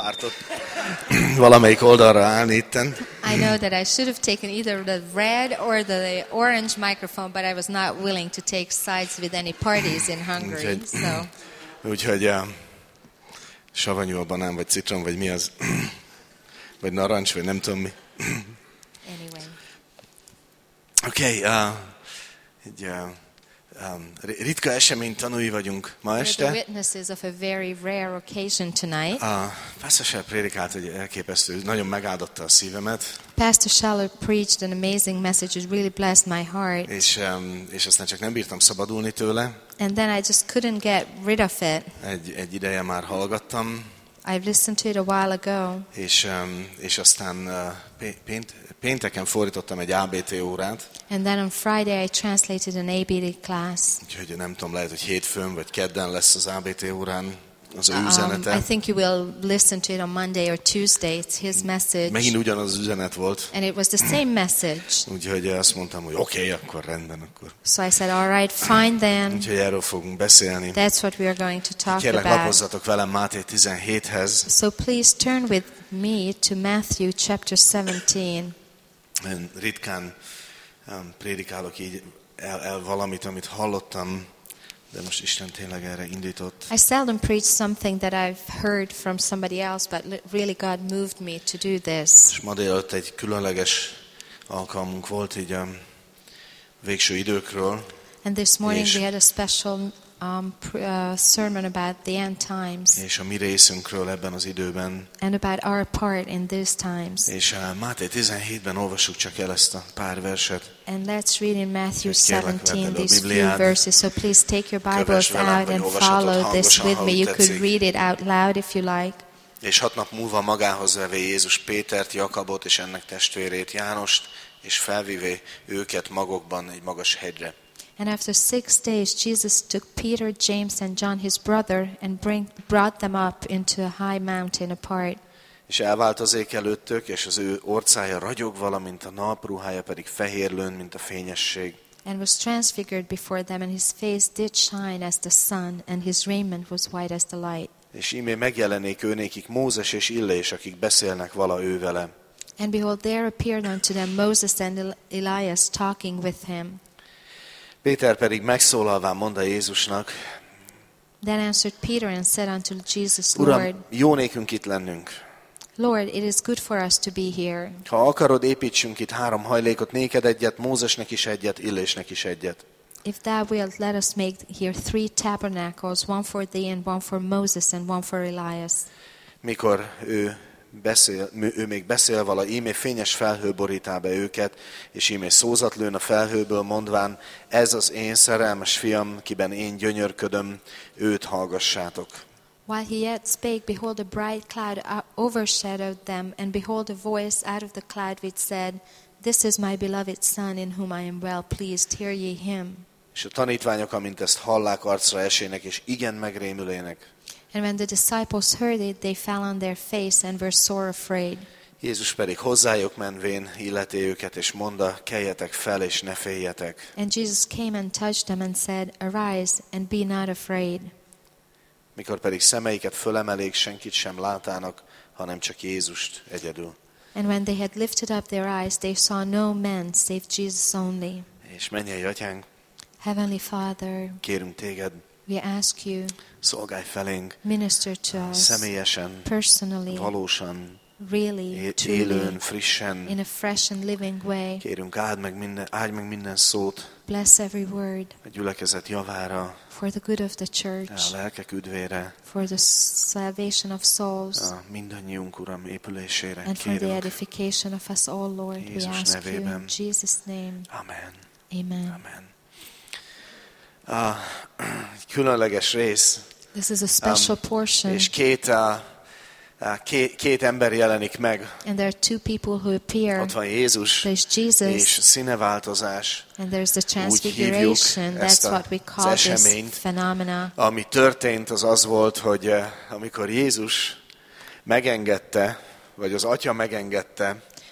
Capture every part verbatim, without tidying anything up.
pártot. Valamelyik oldalra állni itten. I know that I should have taken either the red or the orange microphone, but I was not willing to take sides with any parties in Hungary. Úgyhogy, So, úgyhogy uh, savanyú a banán, vagy citrom, vagy mi az? Vagy narancs, vagy nem tudom mi. anyway. Oké, okay, uh, egy uh, um, ritka esemény tanúi vagyunk ma We're the este. witnesses of a very rare occasion tonight. A Pastor Shell prédikált, hogy elképesztő, nagyon megáldotta a szívemet. Pastor Scheller preached an amazing message. It really blessed my heart. És, um, és aztán csak nem bírtam szabadulni tőle. And then I just couldn't get rid of it. Egy, egy ideje már hallgattam. I've listened to it a while ago. És, um, és aztán uh, pént, pénteken fordítottam egy á bé té órát. And then on Friday I translated an A B D class. Úgyhogy nem tudom, lehet, hogy hétfőn vagy kedden lesz az á bé té órán az ő Um, üzenete. I think you will listen to it on Monday or Tuesday. It's his message. Megint ugyanaz az üzenet volt. And it was the same message. Úgyhogy azt mondtam, hogy oké, okay, akkor rendben. Akkor. So I said, all right, fine then. Úgyhogy erről fogunk beszélni. That's what we are going to talk Kérlek, about. lapozzatok velem Máté tizenhéthez. So please turn with me to Matthew chapter seventeen. Én ritkán um, prédikálok így el, el valamit, amit hallottam, de most Isten tényleg erre indított. I seldom preach something that I've heard from somebody else, but really God moved me to do this. És ma délután egy különleges alkalmunk volt így a végső időkről. And this morning És- we had a special um, pr- uh, sermon about the end times És a mi részünkről ebben az időben. and about our part in these times. És uh, Máté tizenhétben olvassuk csak el ezt a pár verset. And let's read in Matthew Hogy kérlek, vedd seventeen elő a these few Bibliád. verses. So please take your Bibles Kövess velem, out vagy and olvashatod follow this hangosan, with ha me. úgy You could tetszik. read it out loud if you like. És hat nap múlva magához vevé Jézus Pétert, Jakabot és ennek testvérét Jánost, és felvivé őket magokban egy magas hegyre. And after six days, Jesus took Peter, James, and John, his brother, and bring, brought them up into a high mountain apart. És elváltozék előttök, és az ő orcája ragyog valamint a nap, ruhája pedig fehérlőn, mint a fényesség. And was transfigured before them, and his face did shine as the sun, and his raiment was white as the light. És íme megjelenék őnékik Mózes és Illés, akik beszélnek vala ő vele. And behold, there appeared unto them Moses and El- Elias talking with him. Péter pedig megszólalván mondta Jézusnak, Then answered Peter and said unto Jesus, Lord, Uram, jó nékünk itt lennünk. Lord, it is good for us to be here. Ha akarod, építsünk itt három hajlékot, néked egyet, Mózesnek is egyet, Illésnek is egyet. If thou wilt, let us make here three tabernacles, one for thee and one for Moses and one for Elias. Mikor ő, beszél, ő még beszél vala, ímé fényes felhő borítá be őket, és ímé szózat lőn a felhőből, mondván, ez az én szerelmes fiam, kiben én gyönyörködöm, őt hallgassátok. While he yet spake, behold, a bright cloud overshadowed them, and behold, a voice out of the cloud which said, This is my beloved Son, in whom I am well pleased, hear ye him. És a tanítványok, amint ezt hallák, arcra esének, és igen megrémülének. And when the disciples heard it, they fell on their face and were sore afraid. Jézus pedig hozzájuk menvén illeti őket, és mondta, keljetek fel, és ne féljetek. And Jesus came and touched them and said, Arise, and be not afraid. Mikor pedig szemeiket fölemelék, senkit sem látának, hanem csak Jézust egyedül. And when they had lifted up their eyes, they saw no man save Jesus only. És mennyei atyánk, Heavenly Father, kérünk téged, we ask you, szolgálj felénk minister to us személyesen, personally, valósan, really, é- truly, élőn, frissen. in a fresh and living way. Kérünk, áld meg minden, áld meg minden szót Bless every word a gyülekezet javára, for the good of the a church, lelkek üdvére, for the salvation of souls, a mindannyiunk, Uram, épülésére. and for the Kérünk. edification of us all, Lord. We Jézus ask you nevében. in Jesus' name. Amen. Amen. Amen. A különleges rész, This is a special portion, és két, a, a, két, két ember jelenik meg. and there are two people who appear. Ott van Jézus There's és Jesus, színeváltozás, and there's the hívjuk transfiguration. That's ezt a- what we az call this eseményt. phenomena. Ami történt, az az volt, hogy eh, amikor Jézus megengedte, vagy az Atya megengedte,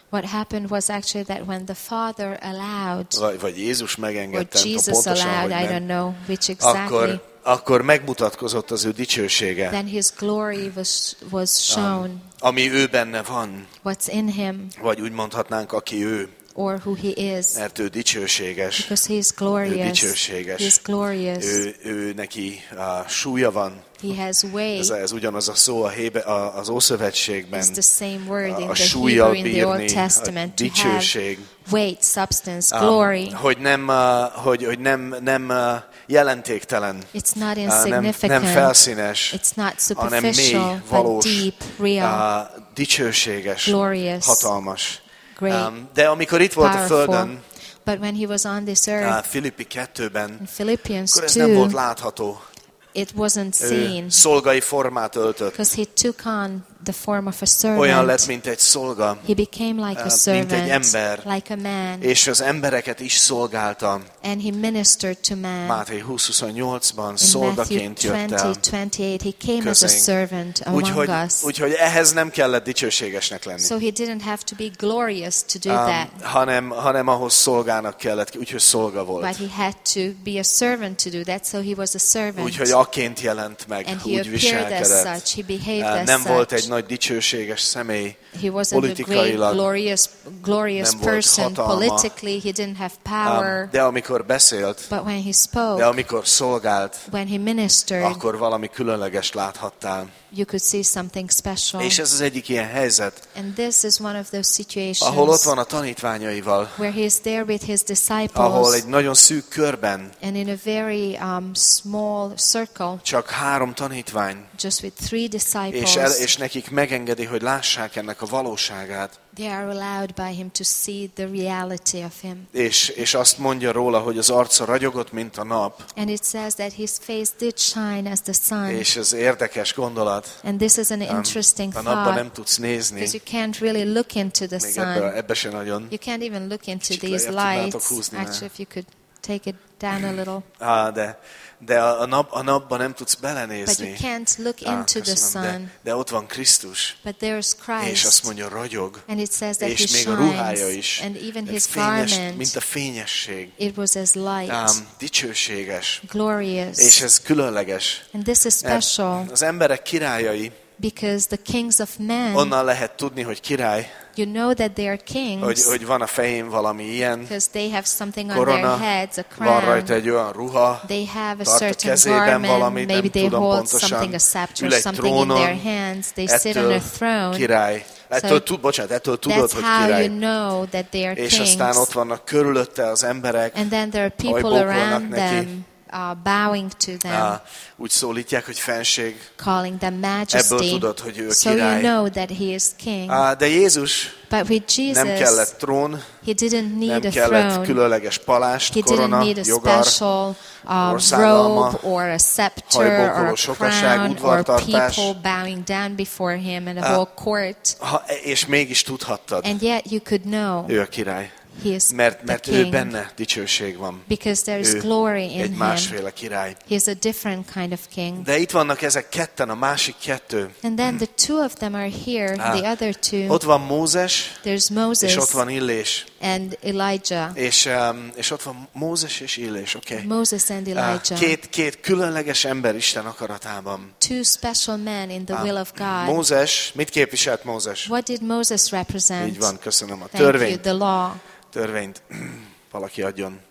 What happened was actually that when the Father allowed, vagy, vagy Jézus or megengedte, nem tudom Jesus pontosan, allowed, hogy I don't nem, know which exactly, akkor, akkor megmutatkozott az ő dicsősége, then His glory was was shown. ami ő benne van, What's in Him, vagy úgy mondhatnánk, aki ő, or who He is, mert ő dicsőséges, because He is ő glorious. dicsőséges, He is glorious. ő, ő neki a súlya van, He has weight. ez, ez ugyanaz a szó a hébe, a, az Ószövetségben, It's the same word in a the súllyal Hebrew, in the Old bírni, Testament, a to have dicsőség, weight, substance, glory. Um, hogy nem, uh, hogy, hogy nem, nem uh, jelentéktelen, It's not uh, nem, insignificant. nem felszínes, It's not hanem mély, superficial, but valós, deep, real, uh, dicsőséges, glorious, hatalmas. great, Um, de amikor itt volt a powerful. Földön, But when He was on this uh, earth, Filippi kettőben, in Philippians akkor ez nem volt two, látható. it wasn't Ő seen, szolgai formát öltött. because He took on the form of a Olyan lett, servant. mint egy szolga, He became like a uh, mint servant, egy ember. like a man, és az embereket is szolgálta. and He ministered to man. Máté húsz huszonnyolcban In Matthew szolgaként jött el. twenty twenty-eight, He came as a közénk. servant among Úgyhogy, us. úgyhogy ehhez nem kellett dicsőségesnek lenni. So He didn't have to be glorious to do Um, that, hanem, hanem ahhoz szolgának kellett, úgyhogy szolga volt. but He had to be a servant to do that, so He was a servant. Úgyhogy akként jelent meg, And He úgy appeared as viselkedett. such, He behaved Uh, as Nem volt egy such. nagy dicsőséges személy, He wasn't a great, politikailag glorious, glorious nem volt person hatalma. politically. He didn't have power. um, de amikor beszélt, But when He de spoke, amikor szolgált, when He ministered, akkor valami különleges láthattál. you could see something special. És ez az egyik ilyen helyzet, And this is one of those situations ahol ott van a tanítványaival, where He is there with His ahol disciples, egy nagyon szűk körben and in a very um, small circle, csak három tanítvány, just with three és, disciples, el, és nekik megengedi, hogy lássák ennek a valóságát. they are allowed by Him to see the reality of Him. És, és azt mondja róla, hogy az arca ragyogott, mint a nap, And it says that His face did shine as the sun. és ez érdekes gondolat. And this is an Um, interesting a napba thought, nem tudsz nézni, because you can't really look into the még ebbe, sun. ebbe se nagyon. You can't even look into Kicsit these lejjebb tudnátok lights. húzni, ne? Actually, if you could take it down a little. Á, de, de a, a, nap, a napba nem tudsz But you belenézni. can't look Á, into the köszönöm, de, sun. de ott van Krisztus, But there's és azt Christ. mondja, ragyog, And it says that He és még a ruhája shines. is, And even His fényes, garment, mint a fényesség, it was as light, ám, dicsőséges, és glorious. ez különleges. And this is Mert special az emberek királyai, because the kings of men, onnan lehet tudni, hogy király, you know that they are hogy, kings hogy van a fején valami ilyen because they have something on korona, their heads, a van rajta crown. egy olyan ruha, They have a tart a certain kezében garment, valamit, maybe nem they tudom hold pontosan, something, a scepter, ül egy something in their trónon, hands, they sit on a ettől throne. király. Ettől, So tud, bocsánat, ettől tudod, That's hogy how király. you know that they are És aztán ott kings. vannak körülötte az emberek, And then there are people hajbókolnak around neki. them uh, bowing to them, á, úgy szólítják, hogy fenség. calling them Ebből majesty. tudod, hogy ő a So you király. know that He is king. Á, de Jézus But with nem Jesus, kellett trón, He didn't need nem a kellett throne. különleges palást, He didn't korona, need a jogar, special uh, országalma, robe or a scepter or hajbókoló a sokaság, crown or udvartartás. people bowing down before Him and a Uh, whole court. ha, és mégis tudhattad, And yet you could know ő a király. He is Mert, the mert ő king benne dicsőség van. because there is Ő glory in egy Him. másféle király. He is a different kind of king. De itt vannak ezek ketten, a másik kettő. And then the two of them are here, Ah. the other two. Ott van Mózes, There's és Moses ott van Illés. and Elijah. És, um, és ott van Mózes és Illés, oké? Okay? Moses and Elijah. Két, két különleges ember Isten akaratában. Two special men in the will of God. Mózes, mit képviselt Mózes? What did Moses represent? Így van, köszönöm a Thank you, törvényt. the law. Törvényt. Valaki adjon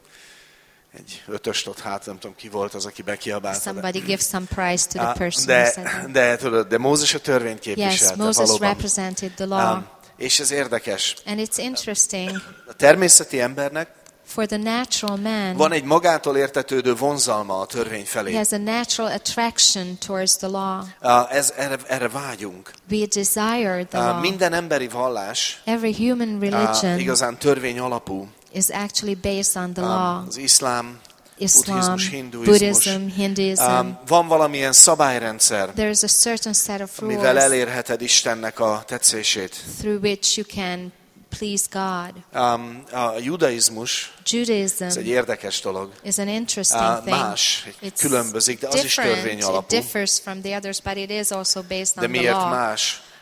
egy ötöst ott, hát nem tudom ki volt az, aki bekiabálta. Somebody give some prize to the Ah, person who de, said that. de, tudod, de Mózes a törvényt Yes, képviselte, Moses valóban. represented the law. Um, és ez érdekes. And it's interesting, A természeti embernek for the natural man, van egy magától értetődő vonzalma a törvény he felé. has a natural attraction towards the law. Uh, ez, erre, erre vágyunk. We desire the Uh, law. minden emberi vallás Every human uh, religion igazán törvény alapú. is actually based on the law. Um, az iszlám, Islam, buddhizmus, hinduizmus. Buddhism, Hinduism. Um, van valamilyen szabályrendszer, There is a certain set of amivel rules elérheted Istennek a tetszését. through which you can please God. Um, a judaizmus, Judaism ez egy érdekes dolog. is an interesting Uh, thing. más, It's különbözik, de az is törvény different. It alapú. differs from the others, but it is also based De on the miért law. más?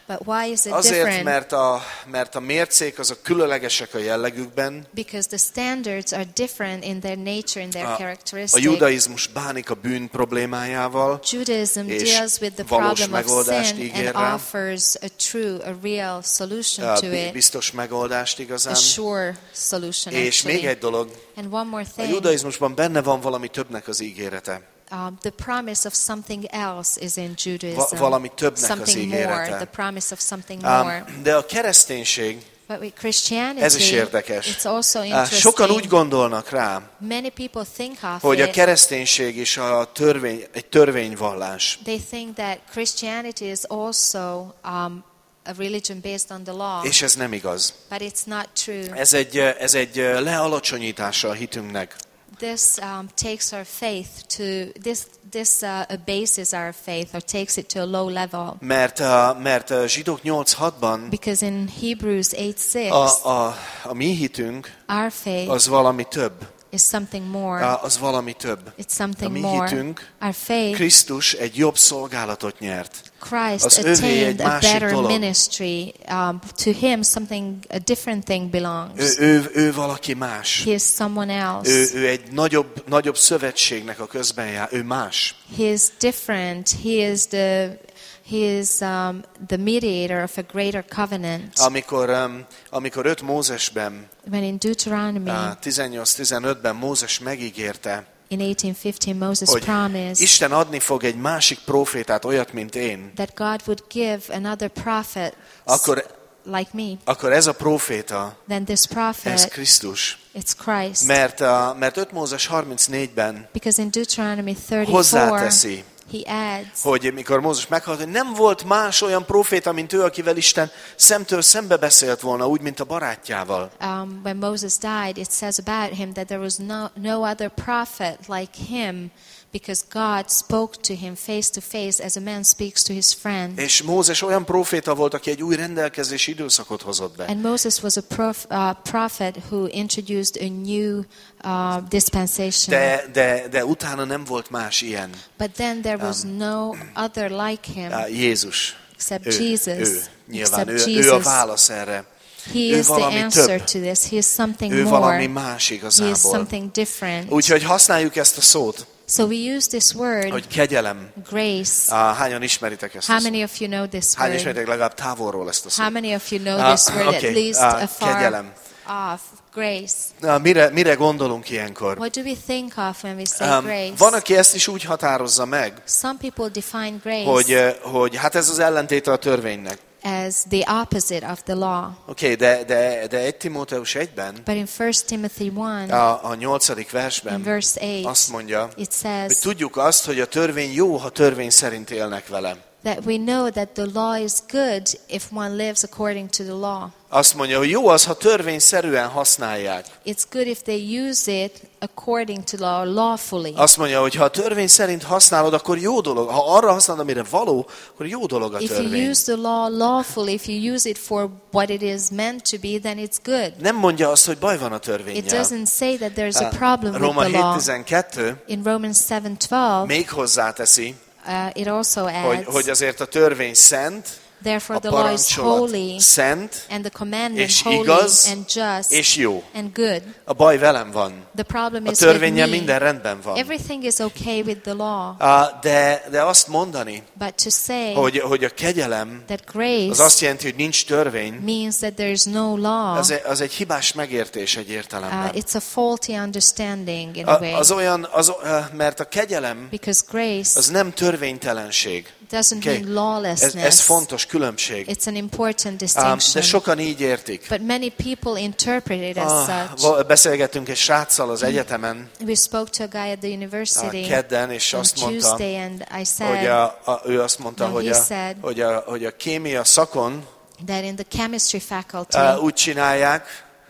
But why is it Azért, different? mert a, mert a mércék azok különlegesek a jellegükben. Because the standards are different in their nature, in their A, a characteristics. judaizmus bánik a bűn problémájával, Judaism és deals with the valós problem of megoldást sin ígér and rá. offers a true, a real solution A to it, biztos megoldást a igazán. sure solution És még actually. egy dolog, And one more a thing, judaizmusban benne van valami többnek az ígérete. um, the promise of something else is in Judaism. Va- valami többnek az Something more, ígérete. the promise of something more. Um, de a kereszténység, But with Christianity, ez is érdekes. it's also Uh, interesting. sokan úgy gondolnak rá, Many people think of hogy a it. kereszténység is a törvény, egy törvényvallás. They think that Christianity is also um, a religion based on the law, És ez nem igaz. but it's not true. Ez egy, ez egy lealacsonyítása a hitünknek. This um, takes our faith to this. This uh, abases our faith or takes it to a low level. Mert, uh, mert a Zsidók nyolc hatban Because in Hebrews eight six, a, a, a mi hitünk our faith az valami több. is something more. A, az valami több. It's A something mi more. hitünk, Our faith, Krisztus egy jobb szolgálatot nyert. Christ az övé egy attained a másik better dolog. ministry. Um, to him, something a different thing belongs. Ő, ő, ő valaki más. He is someone else. Ő, ő egy nagyobb, nagyobb szövetségnek a közben jár. Ő más. He is different. He is the he is um, the mediator of a greater covenant. Amikor, um, amikor öt Mózesben, When in Deuteronomy uh, tizennyolc tizenötben Mózes megígérte, in eighteen fifteen Moses hogy promised Isten adni fog egy másik prófétát, olyat, mint én, that God would give another prophet akkor, like me. akkor ez a próféta, Then this ez prophet, Krisztus. it's Christ. Mert, a, mert öt Mózes harmincnégyben Because in Deuteronomy thirty-four, hozzáteszi, he adds hogy mikor Mózes meghalt, hogy nem volt más olyan próféta, mint ő, akivel Isten szemtől szembe beszélt volna, úgy, mint a barátjával. um, when Moses died, it says about him that there was no, no other prophet like him, because God spoke to him face to face as a man speaks to his friend. És Mózes olyan próféta volt, aki egy új rendelkezési időszakot hozott be. And Moses was a prof, uh, prophet who introduced a new uh, dispensation. De, de, de utána nem volt más ilyen. But then there was no other like him Á, Jézus. except Ő, Jesus. ő. Nyilván, Except ő, Jesus. ő a válasz erre. He Ő is the valami answer több. to this. He is something Ő more. valami más He is igazából. something different. Úgyhogy használjuk ezt a szót, So we use this word, hogy kegyelem. grace. Á, hányan ismeritek ezt a How szót? many of you know this Hányan word? ismeritek legalább távolról ezt a szót? How many of you know Ah, this word okay. at least Ah, afar kegyelem. off? Grace. Na, mire, mire gondolunk ilyenkor? What do we think of when we say Um, grace? van, aki ezt is úgy határozza meg, Some people define grace hogy, eh, hogy hát ez az ellentéte a törvénynek. as the opposite of the law. Oké, okay, de, de, de egy Timóteus egyben, But in First Timothy one, a, a nyolcadik in versben verse eight, azt mondja, it hogy says tudjuk azt, hogy a törvény jó, ha törvény szerint élnek vele. that we know that the law is good if one lives according to the law. Azt mondja, hogy jó az, ha törvényszerűen használják. It's good if they use it according to law, lawfully. Azt mondja, hogy ha a törvény szerint használod, akkor jó dolog. Ha arra használod, amire való, akkor jó dolog a If you törvény. use the law lawfully, if you use it for what it is meant to be, then it's good. Nem mondja azt, hogy baj van a It törvénnyel. doesn't say that there's a problem with Róma the law. hét tizenkettő In Romans seven twelve, még hozzáteszi, uh, it also hogy, adds, hogy azért a törvény szent, therefore a the law is parancsolat holy, szent, and the commandment és holy igaz, and just és jó. and good. A baj velem van. The problem A is with törvénnyel me. minden rendben van. Everything is okay with the law, Ah, De, de azt mondani, but to say hogy, hogy a kegyelem that az grace azt jelenti, hogy nincs törvény, means that there is no law, az egy, az egy hibás megértés egy uh, értelemben. it's a faulty understanding in a A- way. Az olyan, az, eh, mert a kegyelem Because grace az nem törvénytelenség. doesn't Okay. mean lawlessness. Ez, ez fontos különbség. It's an important Ám, distinction. de sokan így értik. But many people interpret it as Ah, such. va- beszélgettünk egy sráccal az egyetemen We spoke to a guy at the a university kedden, és on azt mondta, Tuesday, and I hogy said a, a, ő azt mondta, No, hogy, he a, said- hogy, a, hogy a kémia szakon that in the chemistry faculty, uh, úgy csinálják,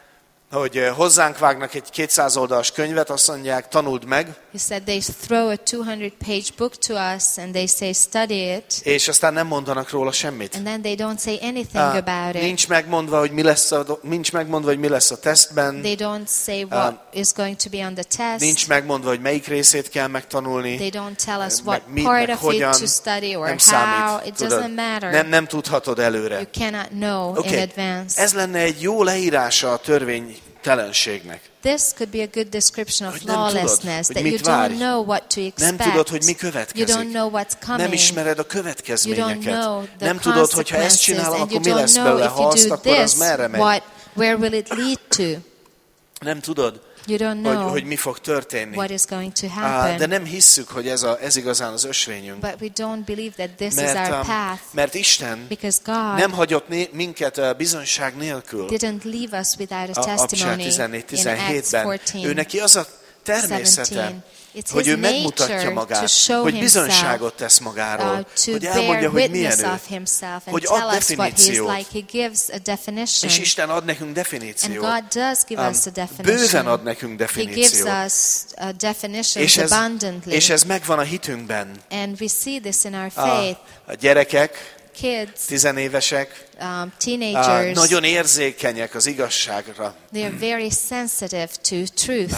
hogy hozzánk vágnak egy kétszáz oldalas könyvet, azt mondják, tanuld meg. He said they throw a two hundred page book to us and they say study it. És aztán nem mondanak róla semmit. And then they don't say anything Uh, about it. nincs megmondva, hogy mi lesz a, nincs megmondva, hogy mi lesz a tesztben. They don't say what uh, is going to be on the test. Nincs megmondva, hogy melyik részét kell megtanulni. They don't tell us what Meg mit, part meg of hogyan. it to study or Nem how. számít, It tudod. doesn't matter. Nem, nem tudhatod előre. You cannot know Okay. in advance. Ez lenne egy jó leírása a törvénytelenségnek. This could be a good description of Hogy nem tudod, lawlessness, hogy that you mit várj. don't know what to expect. Nem tudod, hogy mi You következik. don't know what's coming. Nem ismered a You don't következményeket. know the Nem tudod, hogy ha ezt consequences, csinálom, and you akkor mi don't lesz know belőle, if ha you azt, do akkor az this, merre megy. what, where will it lead to? Nem tudod, You don't hogy, know hogy mi fog történni. what is going to Á, happen. de nem hisszük, hogy ez, a, ez igazán az ösvényünk. But we don't believe that this is Mert, our um, path, mert Isten because God nem hagyott né- minket uh, bizonyság nélkül. didn't leave us without a A Abcsár testimony tizennégy in Acts tizenhétben. Ő fourteen. neki az a természete, seventeen. It's hogy his ő megmutatja nature magát, to show hogy himself, bizonyságot tesz magáról, Uh, to hogy elmondja, bear hogy witness milyen ő. of himself and Hogy ad tell us what he is definíciót. like. He gives a definition. És Isten ad nekünk And definíciót. God does give Um, us a definition. bőven ad nekünk He gives definíciót. us uh, definitions És ez, abundantly. és ez megvan a hitünkben. And we see this in our A, faith. a gyerekek, Kids, tizenévesek, um, a, teenagers, nagyon érzékenyek az igazságra. they are very sensitive to truth,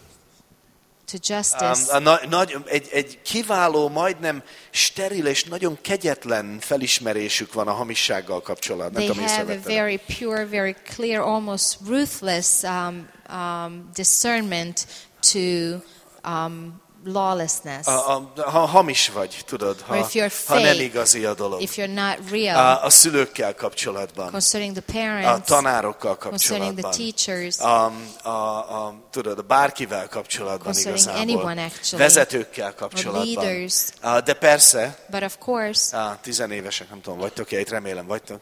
to justice. Um, a na, nagy, egy, egy kiváló, majdnem steril és nagyon kegyetlen felismerésük van a hamissággal kapcsolatban. They Nem tudom, have a észrevetted-e? very pure, very clear, almost ruthless um, um, discernment to um, lawlessness. A, a, ha hamis vagy, tudod, Or ha, if you're ha nem fake, igaz a dolog. If you're not real, A, a szülőkkel kapcsolatban, concerning the a parents, tanárokkal concerning the kapcsolatban, teachers, a, a, a, tudod, a bárkivel kapcsolatban concerning igazából, anyone actually, vezetőkkel or kapcsolatban. leaders. A, de persze, But of course, a, tizenévesek, nem tudom, vagytok-e itt, remélem vagytok.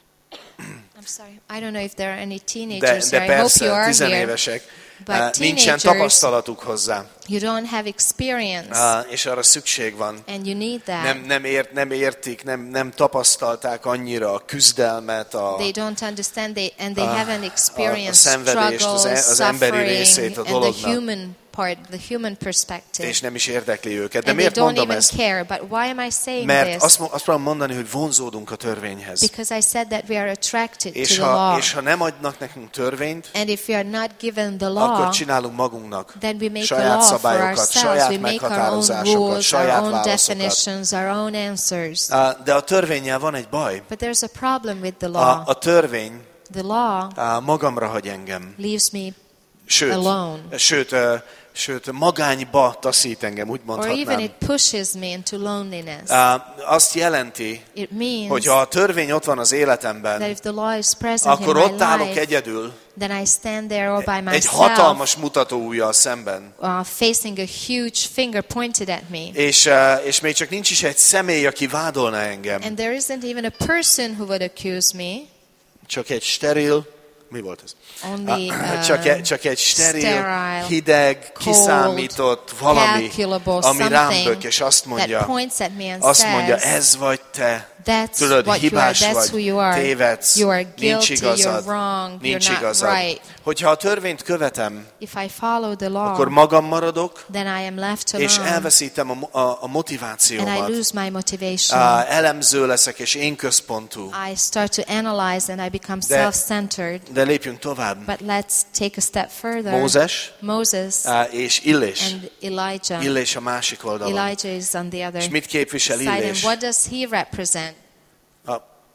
I'm sorry, I don't know if there are any De, teenagers de here. I hope you persze, are here. tizenévesek, But a, nincsen teenagers, tapasztalatuk hozzá, you don't have experience, a, és arra szükség van. and you need that. Nem, nem, ért, nem értik, nem, nem tapasztalták annyira a küzdelmet, a, They don't understand, they, and they a- haven't a experienced szenvedést, az, struggles, e- az emberi suffering, részét a and the dolognak, human part, the human perspective. és nem is érdekli őket. De And they miért don't mondom even ezt? care. But why am I saying Mert this? azt, mo- azt tudom mondani, hogy vonzódunk a törvényhez. Because I said that we are attracted to És the ha, law. és ha nem adnak nekünk törvényt, And if we are not given the akkor law, csinálunk magunknak then we make a saját law for szabályokat, ourselves. saját We make our own meghatározásokat, rules, our saját own válaszokat. definitions, our own answers. Á, De a törvénnyel van egy baj. But there's a problem with the A, law. a törvény The law á, magamra hagy engem. leaves me Sőt, alone. sőt, ö, sőt, magányba taszít engem, úgy Or even mondhatnám. it pushes me into loneliness. Á, Azt jelenti, It means hogy ha a törvény ott van az that életemben, if the law is present akkor in my ott állok life, egyedül, then I stand there all by egy myself, hatalmas mutatóujjal szemben. uh, facing a huge finger pointed at me. És, eh, és még csak nincs is egy személy, aki vádolna engem. And there isn't even a person who would accuse me. Csak egy steril, mi volt ez? Only uh, Csak, egy, csak egy steril, sterile, hideg, cold, kiszámított valami, calculable ami rám something bök, és azt that mondja, points at me and azt mondja, says, ez vagy te. that's Tudod, what you are, hibás that's vagy, who you are. tévedsz, You are nincs guilty, igazad, you're wrong, nincs you're not igazad. right. Hogyha a törvényt követem, If I follow the law, akkor magam maradok, then I am left és alone, elveszítem a, a, a and I motivációmat. lose my motivation. Á, elemző leszek, és én központú. I start to analyze and I become De- self-centered. De lépjünk tovább. But let's take a step further. Mózes Moses á, és Illés. and Elijah. Illés a másik oldalon. Elijah is on the other És mit képvisel side. And Illés? what does he represent? A,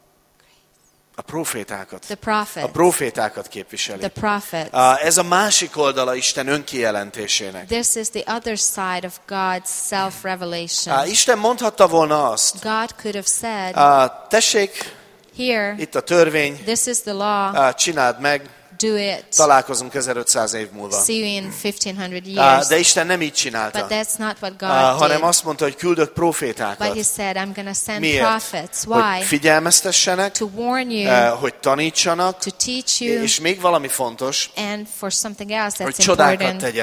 a profétákat. The prophet. A profétákat képviseli. The prophets. Á, Ez a másik oldala Isten önkijelentésének. This is the other side of God's self-revelation. Á, Isten mondhatta volna azt, God could have said, á, tessék, here, itt a törvény, this is the law, á, csináld meg, do it. találkozunk ezerötszáz év múlva. See you in fifteen hundred Á, years. De Isten nem így But csinálta, that's not what Á, God hanem did. azt mondta, hogy küldök But profétákat. he said, I'm going to send Miért? prophets. Hogy Why? figyelmeztessenek, To warn you, eh, hogy tanítsanak, to teach you, és még valami fontos, and for something else hogy that's csodákat important, tegyenek.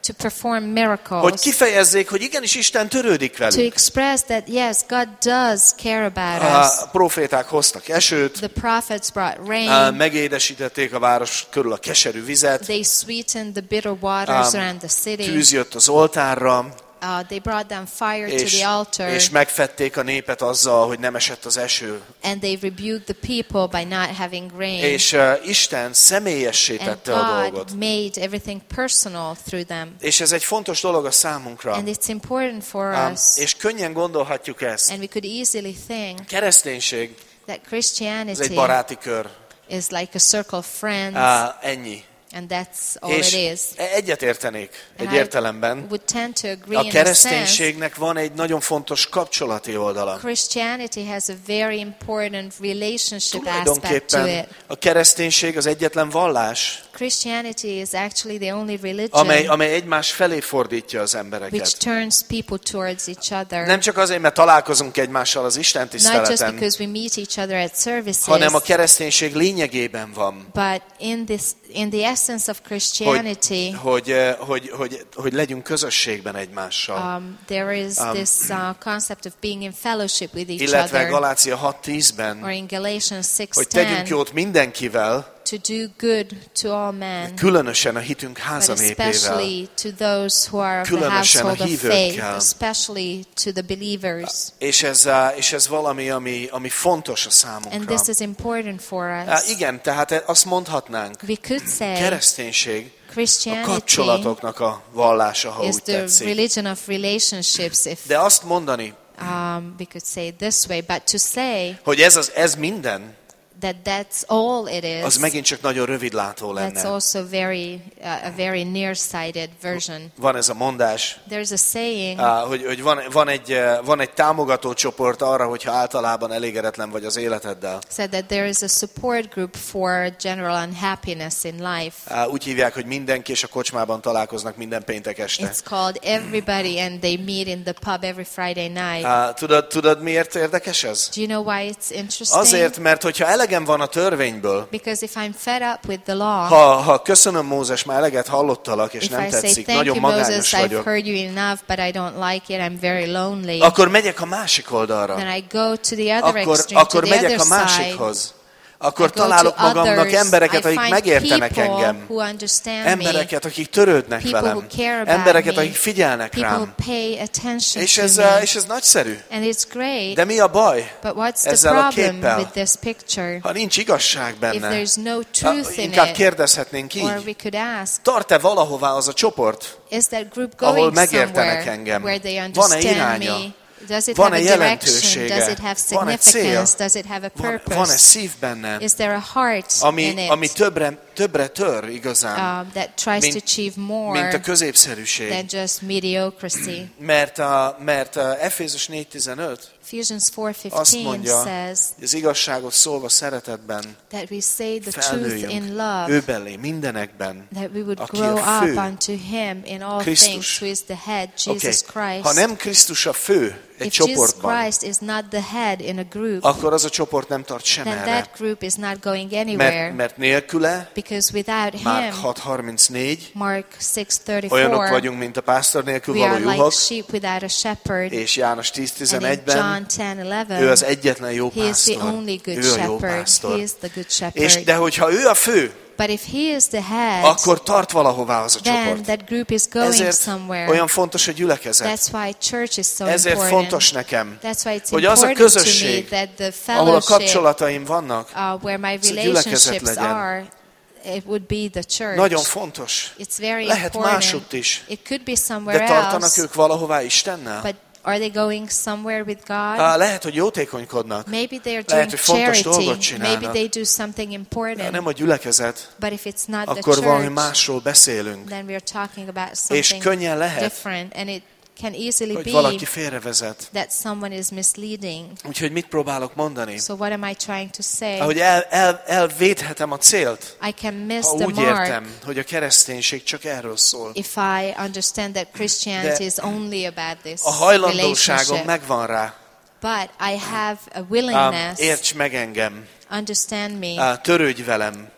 to perform miracles. Hogy kifejezzék, hogy igenis Isten törődik To velük. express that yes, God does care about us. A proféták hoztak esőt, The prophets brought á, rain. megédesítették a város körül a keserű vizet, They sweetened the bitter waters Um, around the city. tűz jött az oltárra, Uh, they brought down fire to és, the altar. és megfették a népet azzal, hogy nem esett az eső. And they rebuked the people by not having rain. És uh, Isten személyessé And tette a dolgot. God made everything personal through them. És ez egy fontos dolog a számunkra. And it's important for Um, us. és könnyen gondolhatjuk ezt. And we could easily think Kereszténység, that ez egy Christianity baráti kör. is like a circle of friends, Uh, ennyi. and that's all És it is. egyetértenék egy And I értelemben. would tend to agree A in a sense. kereszténységnek van egy nagyon fontos kapcsolati oldala. Christianity has a very important relationship aspect to Tulajdonképpen it. a kereszténység az egyetlen vallás, Christianity is actually the only religion amely, amely egymás felé fordítja az which embereket. turns people towards each other. Nem csak azért, mert találkozunk egymással az Isten Not just tiszteleten, because we meet each other at services, hanem a kereszténység lényegében van, but in this, in the essence of Christianity, hogy, hogy, eh, hogy, hogy, hogy legyünk közösségben egymással. um, there is Um, this uh, concept of being in fellowship with each Illetve other, Galácia hat or tízben, in Galatians six hogy tegyünk ten, jót mindenkivel, to do good to all men, különösen a hitünk but házanépével, especially to those who are of the Különösen a household of hívőkkel. faith, especially to the believers. és ez, eh, és ez valami, ami, ami fontos a And számunkra. this is important for Á, us. igen, tehát azt mondhatnánk, We could say kereszténység a Christianity kapcsolatoknak a vallása, ha is úgy the tetszik. religion of relationships, if De azt mondani, um, we could say it this way, but to say hogy ez, az, ez minden, that that's all it az is, megint csak nagyon rövidlátó that's lenne. also very uh, a very nearsighted version. Van ez a mondás, There's a saying á, hogy, hogy van, van, egy, eh, van egy támogató csoport arra, hogyha általában elégedetlen vagy az életeddel. said that there is a support group for general unhappiness in life. Á, Úgy hívják, hogy mindenki, és a kocsmában találkoznak minden péntek este. It's called everybody, and they meet in the pub every Friday night. Á, Tudod, tudod, miért érdekes ez? Do you know why it's interesting? Azért, mert hogyha elegem van a törvényből, Because if I'm fed up with the law, ha, ha köszönöm Mózes, már eleget hallottalak, és if nem I say tetszik, thank nagyon you Moses, magányos I've vagyok, heard you enough, but I don't like it, I'm very lonely, akkor megyek a másik oldalra. then I go to the other Akkor, extreme, akkor to the megyek other a side. másikhoz. Akkor I go találok to magamnak others. embereket, I akik find megértenek people engem. who understand me, Embereket, akik törődnek people velem. who care about Embereket, me, akik figyelnek people who rám. pay attention És to ez, me. és ez nagyszerű. And it's great, De mi a baj, but what's the ezzel a problem képpel? with this picture? ha nincs igazság If benne? there's no Ha, truth in Inkább it, kérdezhetnénk or így. we could ask, Tart-e valahová az a csoport, is that group ahol going megértenek somewhere engem? where they Van-e understand iránya? me? Does it Van-e have a direction? jelentősége? Does it have Van-e cél? significance? Does it have a Van, purpose? van-e szív benne, Is there a heart in ami, it ami többre, többre tör igazán, um, that tries mint- to achieve mint more a középszerűség? than just mediocrity? Mert, a, mert a Efézus négy tizenöt Ephesians four azt fifteen mondja, says hogy az igazságot szólva szeretetben that we say the truth in felnőjünk love, ő belé mindenekben. that we would aki grow a fő. up unto Him in all Krisztus. things, who is the head, Oké, Jesus Christ. ha nem Krisztus a fő egy If Jesus csoportban, Christ is not the head in a group, akkor az a csoport nem tart sem then erre. that group is not going anywhere. Mert, mert nélküle, Because without Márk Him, hat harmincnégy, Mark six olyanok thirty-four, vagyunk, mint a pásztor nélkül we való are like juhok, sheep without a shepherd. és János tíz And in tizenegyben John ten ő eleven, az egyetlen jó He is the pásztor. only good Ő a jó shepherd. He pásztor. is the good És shepherd. de hogyha ő a fő, But if He is the head, akkor tart valahová az a then csoport. that group is going Ezért somewhere. olyan fontos a gyülekezet. That's why church is so Ezért important. fontos nekem, That's why it's hogy az a important to me közösség, that the ahol a fellowship, kapcsolataim vannak, uh, where my ez a gyülekezet relationships legyen. are, it would be the church. Nagyon fontos. It's very Lehet important. másutt is. It could be De somewhere tartanak else, ők valahová Istennel? but are they going somewhere with God? Á, lehet, hogy jótékonykodnak. Maybe they're Lehet, doing hogy fontos dolgot charity. csinálnak. Maybe they do something De important. nem a gyülekezet, But if it's not the akkor valami church, másról beszélünk. then we're talking about És something könnyen lehet, different. And it can easily hogy be valaki félrevezet. that someone is misleading. Úgyhogy mit próbálok mondani? So what am I trying to say? Ahogy el, el, elvédhetem a célt, I can miss ha the úgy mark értem, hogy a kereszténység csak erről szól. if I understand that Christianity De is only about this A hajlandóságom relationship. megvan rá. But I have a Ám, willingness, érts meg engem, understand me, Á, törődj velem,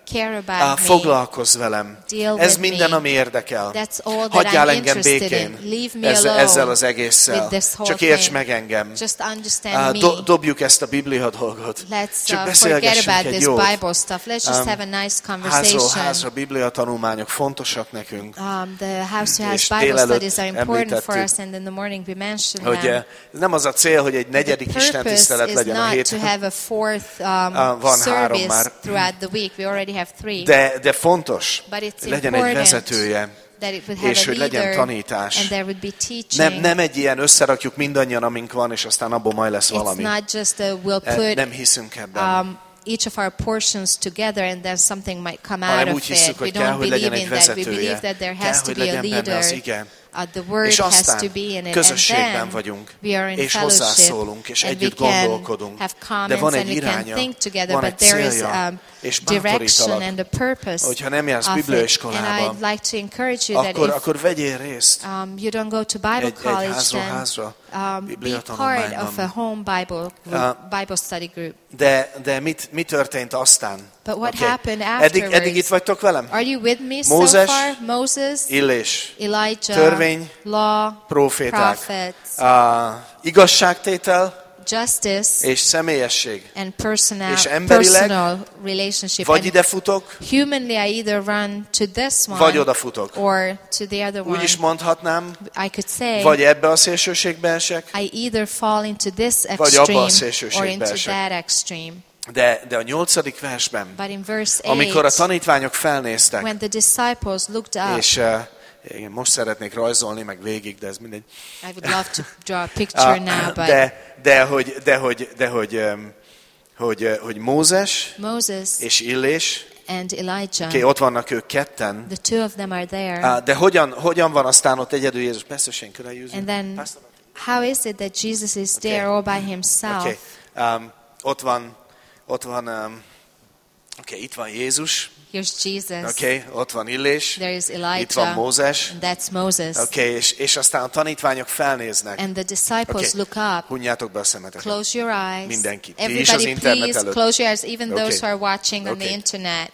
Care about Á, me. foglalkozz velem. Deal Ez with minden, me. ami érdekel. That's all that Hagyjál I'm engem interested békén in. Leave me ezzel, alone ezzel az egésszel. with this whole Csak érts thing. meg engem. Just Á, understand me. do, dobjuk ezt a Biblia dolgot. Let's Csak uh, forget beszélgessünk about egy this jót. Bible stuff. Let's just Um, have a nice Házról conversation. házra Biblia tanulmányok fontosak nekünk. Um, the house-to-house És Bible délelőtt studies are important for említettük, us, and in the morning we mentioned Hogy them. eh, nem az a cél, hogy egy The negyedik istentisztelet purpose is legyen a not to héten, have a fourth Ah, um, van három service már. throughout the week. We already have three. de, de fontos, But it's hogy legyen egy important vezetője, that it would have és a hogy legyen leader, tanítás. and there would be teaching. Nem, nem egy ilyen összerakjuk mindannyian, amink van, és aztán abból majd lesz It's valami. not just a we'll Eh, put Nem hiszünk ebben. um, each of our portions together and then something might come Hanem out úgy of hiszük, it. We hogy kell, don't hogy legyen believe egy in that. We vezetője. believe that there Kell, has to hogy be a legyen benne az leader. ige. Uh, the word És has aztán to be in it. And közösségben then vagyunk, we are in és fellowship. hozzászólunk, és And együtt we can gondolkodunk. have De comments van egy and we can iránya, think together, van but egy there is célja, um, és direction bátorítalak, and a purpose hogyha nem jársz of it. bibliaiskolába, And I'd like to encourage you that akkor, if akkor vegyél részt um, you don't go to Bible egy, egy college, házról then házra um, be Biblia part of a tanulmányban. home Bible group, Bible study group. De, de mit, mi történt aztán? But what Oké. happened Eddig, afterwards? eddig itt vagytok velem? Are you with me so Mózes, far? Moses, Illés, Elijah, törvény, law, proféták, prophets, a igazságtétel justice, és személyesség. and personal, És emberileg, personal relationship. Vagy And ide futok, humanly, I either run to this one vagy oda futok. or to the other Úgy is one. mondhatnám, I could say vagy ebbe a szélsőségbe esek, I either fall into this Vagy abba a extreme szélsőségbe or into esek. that extreme. de, de a nyolcadik versben, But in verse amikor a eight, tanítványok felnéztek, when the disciples looked up, és uh, én most szeretnék rajzolni, meg végig, de ez mindegy. I would love to draw a picture Ah, now, but de, de, hogy, de, hogy, de hogy, um, hogy, uh, hogy Mózes Moses és Illés, and Elijah, okay, ott vannak ők ketten, the two of them are there. uh, de hogyan, hogyan van aztán ott egyedül Jézus? Pastor, could I use And it? then Pastor? how is it that Jesus is Okay. there all by himself? Okay. Um, ott van, ott van, um, okay, itt van Jézus, Here's Jesus. okay, ott van Illés, There is itt van Elijah. Mózes, And that's Moses. okay, és, és aztán a tanítványok felnéznek. And the disciples Okay. look up. Hunjátok be a szemeteket. Close your eyes. Mindenki. Ti is az Everybody, internet please előtt. close your eyes, even Okay. those who are watching on the Okay. internet.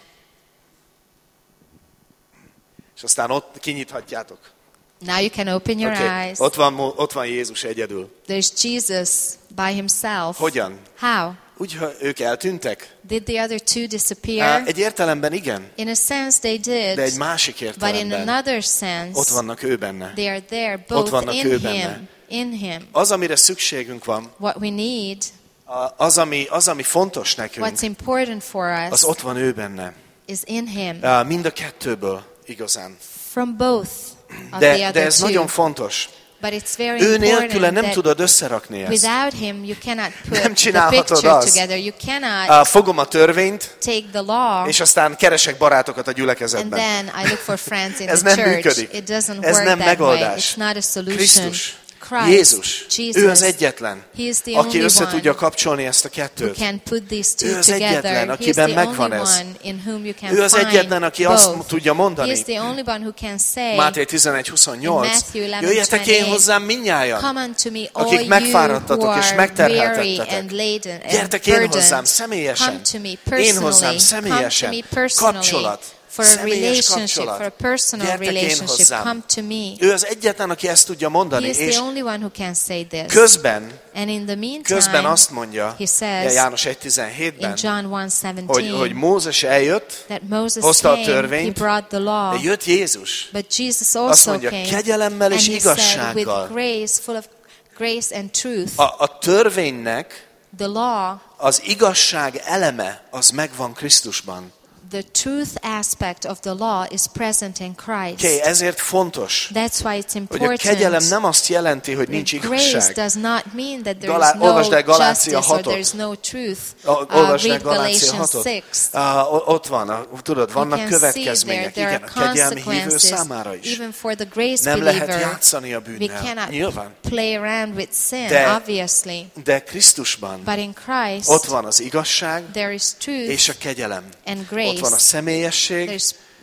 És aztán ott kinyithatjátok. Now you can open your Okay. eyes. Ott, van, Mo- ott van Jézus egyedül. There's Jesus by himself. Hogyan? How? Úgy, ha ők eltűntek? Did the other two Á, disappear? egy értelemben igen, In a sense they did. de egy másik But in értelemben. another Ott sense, vannak ő benne. they are there Ott both vannak in ő benne. him. In him. Az, amire szükségünk van, What we need, a- az, ami, az, ami fontos nekünk, what's important for us, az ott van ő benne. is in him. Á, Mind a kettőből igazán. From both of the De, other de ez two. nagyon fontos. But it's very Ő nélküle important nem that tudod összerakni ezt. without him you cannot put Nem the csinálhatod picture azt. together. You cannot Á, Fogom a törvényt, take the law és aztán keresek barátokat a and gyülekezetben. then I look for friends in Ez the nem church. működik. It doesn't Ez work nem that way. megoldás. It's not a solution. Krisztus, Christ, Jézus, Jesus, ő az egyetlen, He is the aki only össze one tudja kapcsolni ezt a who kettőt. can put these Ő two az together. egyetlen, He is akiben the megvan only ez. one in whom you can Ő az find egyetlen, aki azt both. tudja mondani. He is the only one who can say, Máté tizenegy huszonnyolc, In Matthew eleven jöjjetek én twenty-eight, hozzám minnyájan, come unto me, all akik you megfáradtatok who és are megterheltettetek. weary and laden and Gyertek én hozzám burdened. személyesen. Come to me Én personally. hozzám Come to személyesen. me personally. Kapcsolat. For a Személyes relationship, kapcsolat. for a personal Gyertek én relationship, hozzám. come to me. Ő az egyetlen, aki ezt tudja mondani, He is és the only one who can say this. közben, And in the meantime, közben azt mondja, he says János egy in tizenhétben, John one hogy, seventeen, hogy Mózes eljött, that Moses hozta a came, he törvényt, brought the law, de jött Jézus. but Jesus Azt also mondja, came, kegyelemmel and és he said, igazsággal. with grace, full of grace and truth, A, a törvénynek the law, az igazság eleme, az megvan Krisztusban. the truth aspect of the law is present in Christ. Okay, ezért fontos, That's why it's hogy a important. kegyelem nem azt jelenti, hogy nincs The grace igazság. does not mean that there Galá- is no olvasd el Galácia justice or hatot. there is no truth. O- Uh, Olvasd el read Galácia Galatians hatot. six. Uh, o- ott van, a- tudod, You vannak can see there, következmények. there Igen, are a kegyelmi hívő consequences, számára is. even for the grace Nem lehet believer. játszani a We bűnnel. cannot Nyilván. play around with sin, De- obviously. De Krisztusban But in Christ, ott van az igazság there is truth és a kegyelem. and Ott van a grace. személyesség There's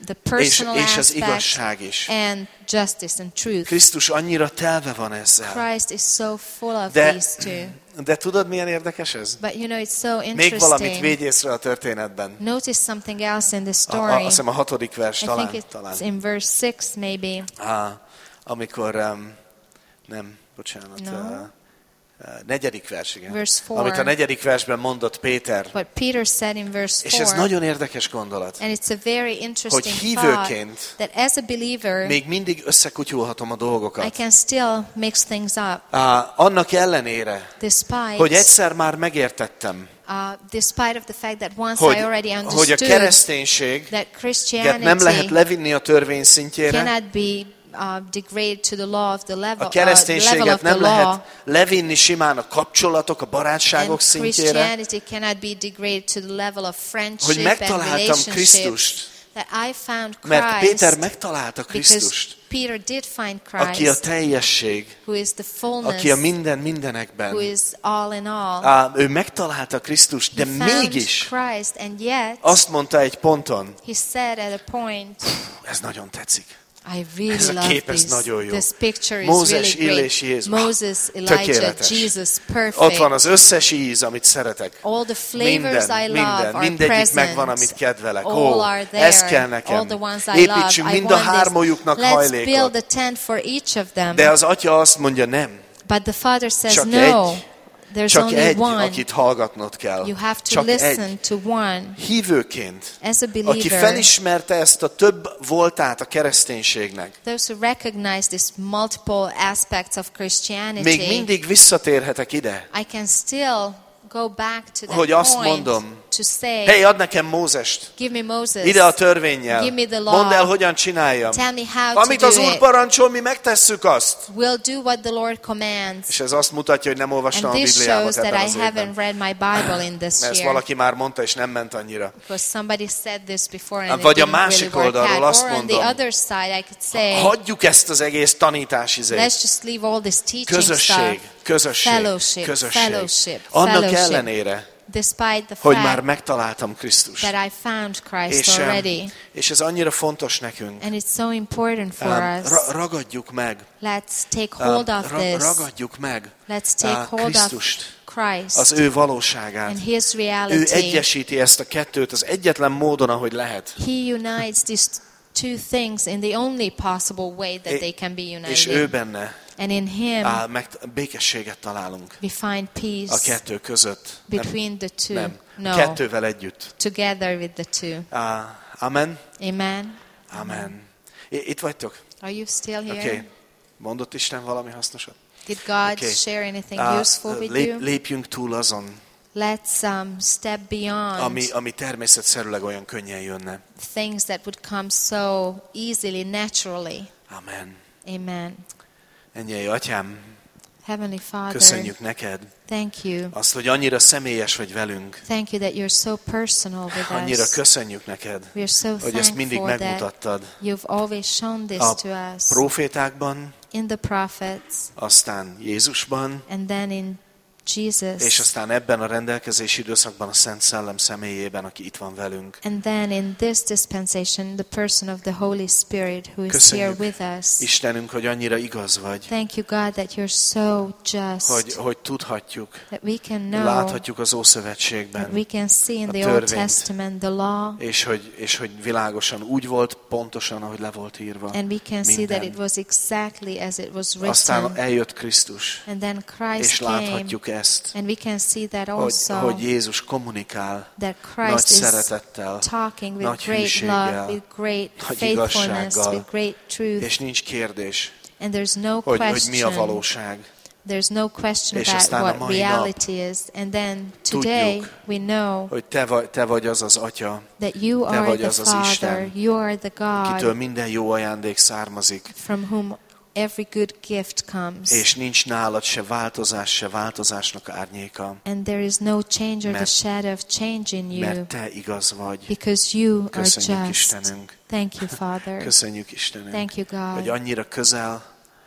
the personal és, és az aspect igazság is. and justice and truth. Krisztus annyira telve van ezzel. Christ is so full of De, these two. de tudod, milyen érdekes ez? But you know, it's so Még valamit interesting. végy észre a történetben. Notice something else in the A, a, azt story. hiszem a hatodik vers I talán. think talán. it's in verse six, maybe. Á, amikor, um, nem, bocsánat, No. uh, uh, negyedik vers, igen. Verse four. Amit a negyedik versben mondott Péter. What Peter said in verse És ez four. nagyon érdekes gondolat. And it's a very interesting Hogy hívőként thought that as a believer, még mindig összekutyulhatom a I dolgokat. can still mix things up. Á, annak ellenére, Despite, hogy egyszer már megértettem, uh, despite of the fact that once hogy, I already hogy a understood kereszténység that nem Christianity lehet levinni a törvény szintjére, cannot be uh, degraded to the law of the level, a uh, level kereszténységet of the nem law, lehet levinni simán a kapcsolatok, a barátságok and szintjére, Christianity cannot be degraded to the level of friendship hogy and megtaláltam relationships. Krisztust, That I found mert Christ, Péter megtalálta because Krisztust, Peter did find aki a Christ, teljesség, who is the fullness, aki a minden who mindenekben. is all in all. Á, ő megtalálta Krisztust, de He found mégis Christ, and yet azt mondta egy ponton, he said at a point, ez nagyon tetszik. I really Ez a love kép, ez this. nagyon jó. This picture is Mózes, really Illés, great. Jézus. Moses, Elijah, Tökéletes. Jesus, perfect. Ott van az összes íz, amit szeretek. All the flavors Minden, I love minden, are mindegyik present. megvan, amit kedvelek. All Ó, are there. ez kell All nekem. the ones I love. Építsünk I mind a want this. hármójuknak Let's build hajlékot. a tent for each of them. De az atya azt mondja, nem. But the father says, Csak no, egy. there's Csak only egy, one. akit hallgatnod kell. You have to Csak listen egy. to one. Hívőként, As a aki believer, felismerte ezt a több voltát a kereszténységnek, those who recognize these multiple aspects of Christianity, még mindig visszatérhetek ide, I can still go back to that hogy azt point mondom, to say, hey, add nekem Mózest, give me Moses, ide a törvénnyel, give me the law, mondd el, hogyan csináljam. tell me how Amit to az do Úr it. parancsol, mi megtesszük azt. We'll do what the Lord commands. És ez azt mutatja, hogy nem olvastam And a this Bibliámat shows ebben that az I évben. haven't read my Bible in this Mert ezt year. valaki már mondta, és nem ment annyira. Because somebody said this before and it Vagy a didn't másik really work oldalról out. azt Or on mondom, the other side I could say, hagyjuk ezt az egész tanítás izét. let's just leave all this teaching Közösség, stuff. közösség, Fellowship, közösség. fellowship, Annak fellowship. ellenére, Despite the hogy már fact megtaláltam Krisztust. that I found Christ És, em, already. és ez annyira fontos nekünk. And it's so important for Em, us. ra- ragadjuk meg. Let's take Em, hold of ra- this. ragadjuk meg Let's take uh, hold of Krisztust, Christ az ő valóságát. and His Ő reality. egyesíti ezt a kettőt az egyetlen módon, ahogy lehet. He unites these two things in the only possible way that É- they can be És ő united. benne And in Him á, meg békességet találunk we find a peace kettő között. between the two. Nem, No, kettővel együtt. together with the two. Á, amen. Amen. Amen. I- Itt vagytok? Are you still here? Oké. Okay. Mondott Isten valami hasznosat? Did God Okay. share anything Á, useful with lép, you? lépjünk túl azon, Let's um, step beyond ami, ami természetszerűleg olyan könnyen jönne. things that would come so easily, naturally. Amen. Amen. Ennyei Atyám, Heavenly Father, köszönjük neked thank you. azt, hogy annyira személyes vagy velünk. Thank you that you're so personal with Annyira us. köszönjük neked, We're so hogy ezt mindig thankful that megmutattad. you've always shown this A to us profétákban, in the prophets aztán Jézusban, and then in és Jesus aztán ebben a rendelkezési időszakban a Szent Szellem személyében, aki itt van velünk. and then in this dispensation the person of the Holy Spirit who is Köszönjük, here with us. Istenünk, hogy annyira igaz vagy, Thank you, God, that you're so just, hogy, hogy tudhatjuk, that we can know, láthatjuk az that Ószövetségben, we can see in a the Old törvényt. Testament the law, és hogy, és hogy világosan úgy volt, pontosan, ahogy le volt írva. and we can see that it Minden. was exactly as it was Aztán written. eljött Krisztus, And then Christ és came, láthatjuk ezt, and we can see that hogy, also, hogy Jézus kommunikál that nagy Christ is szeretettel, talking with nagy great love, hűséggel, with great nagy faithfulness, igazsággal, with great truth, és nincs kérdés, and there's no hogy, hogy mi a question. valóság. There's no question És about aztán a what mai reality is. And then today tudjuk, we know Hogy te vagy, te vagy az az Atya, that you te are vagy the az az Father, Isten, you are the kitől God minden jó ajándék származik, from whom every good gift comes. és nincs nálad se változás, se változásnak árnyéka, And there is no change or the Mert- shadow of change in you, mert te igaz vagy. because you are Köszönjük, just. Istenünk. Thank you, Father. Köszönjük, Istenünk, Thank you, hogy God. annyira közel,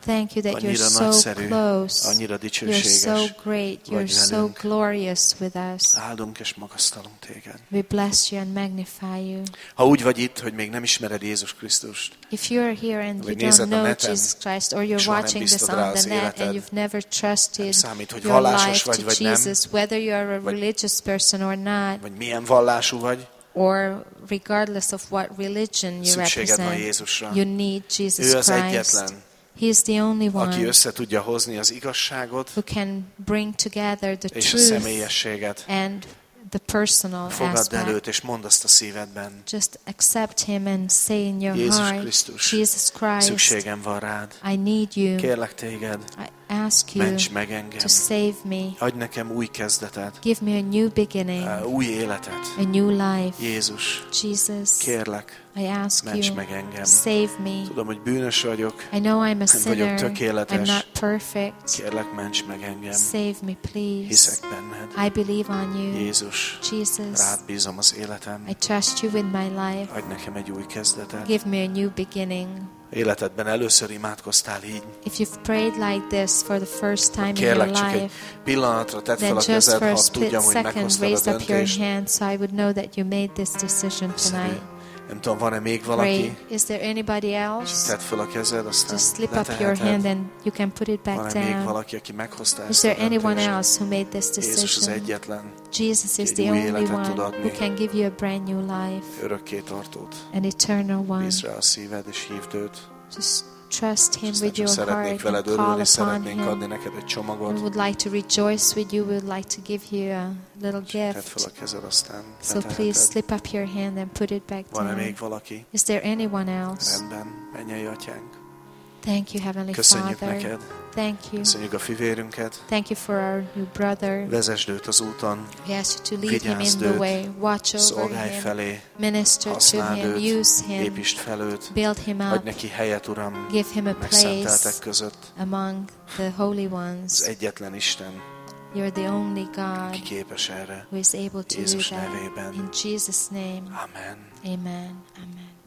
Thank you that you're Annyira so nagyszerű, close. annyira You're dicsőséges so great. You're vagy so velünk. glorious with us. Áldunk és magasztalunk téged. We bless you and magnify you. Ha úgy vagy itt, hogy még nem ismered Jézus Krisztust, If you're here and you vagy don't nézed a know neten, Jesus Christ, or you're soha nem watching this bíztad rá on az the net életed, and you've never trusted számít, hogy your vallásos life vagy, to vagy nem, Jesus, whether you're a vagy- religious person or not, vagy milyen vallású vagy, or regardless of what religion you szükséged van represent, Jézusra. you need Jesus Ő az Christ. egyetlen, He is the only aki one össze tudja hozni az igazságot who can bring together the és a truth személyességet. and the personal Fogadd el aspect. őt, és mondd azt a szívedben. Just accept Him and say in your Jézus heart, Krisztus, Jesus Christ, szükségem van rád. I need you. Kérlek téged, I ask you ments meg engem. to save me. Adj nekem új kezdetet, Give me a new beginning, uh, új életet. a new life. Jézus, Jesus, kérlek, I ask ments you, meg engem. save me. Tudom, hogy bűnös vagyok, I know I'm a nem vagyok sinner. tökéletes. I'm not perfect. Kérlek, ments meg engem. Save me, please. Hiszek benned. I believe on you. Jézus, Jesus, rád bízom az életem. I trust you with my life. Adj nekem egy új kezdetet. Give me a new beginning. Életedben először imádkoztál így. If you've prayed like this for the first time in your Kérlek, csak egy life, pillanatra tedd fel then a just kezed, for a ha split tudjam, hogy second meghoztad a raise up your döntést. hand so I would know that you made this decision Egyszerű. tonight. Nem tudom, van-e még Pray. valaki? Is there anybody else? Tedd fel a kezed, aztán Just slip up your leteheted. hand and you can put it back Van-e még down. valaki, aki meghozta Is ezt a there anyone döntést? else who made this Jézus az decision? egyetlen, Jesus is egy the új only életet tud one adni. who can give you a brand new life, örökké tartót. an eternal one. Bízd rá a szíved, és hívd őt. Just trust Him Aztán with csak your szeretnék heart veled and call örülni, upon szeretnénk adni Him. neked egy We csomagot. would like to rejoice with you. We would like to give you a little Tedd fel gift. a kezed, aztán So please leteheted. slip up your hand and put it back Van-e down. még valaki? Is there anyone else? Rendben, mennyei atyánk. Thank you, Heavenly Köszönjük Father. neked, Thank you. köszönjük a fivérünket. Thank you for our new brother. Vezesd őt az úton, We ask you to lead him in vigyázd the őt, way. Watch over szolgálj him. felé, Minister to használd him. őt, Use him. építsd fel őt, Build him adj up. neki helyet, Uram, Give him a megszenteltek place között. among the holy Az ones. egyetlen Isten, You're the only aki God képes erre. who is able to do Jézus that. nevében. In Jesus' name, Amen. amen. Amen.